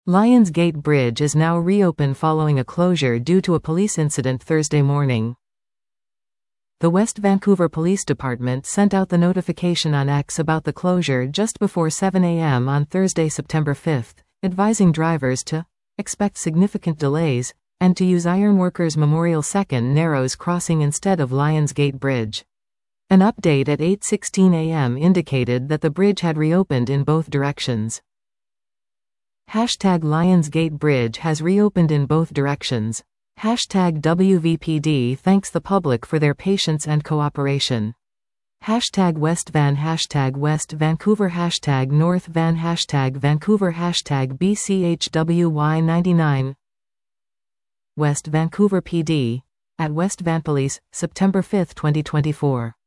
Lions Gate Bridge is now reopened following a closure due to a police incident Thursday morning. The West Vancouver Police Department sent out the notification on X about the closure just before 7 a.m. on Thursday, September 5, advising drivers to expect significant delays and to use Ironworkers Memorial 2nd Narrows Crossing instead of Lions Gate Bridge. An update at 8:16 a.m. indicated that the bridge had reopened in both directions. Lions Gate Bridge has reopened in both directions. WVPD thanks the public for their patience and cooperation. West Van West Vancouver North Van Vancouver BCHWY99 West Vancouver PD at West Van Police, September 5, 2024.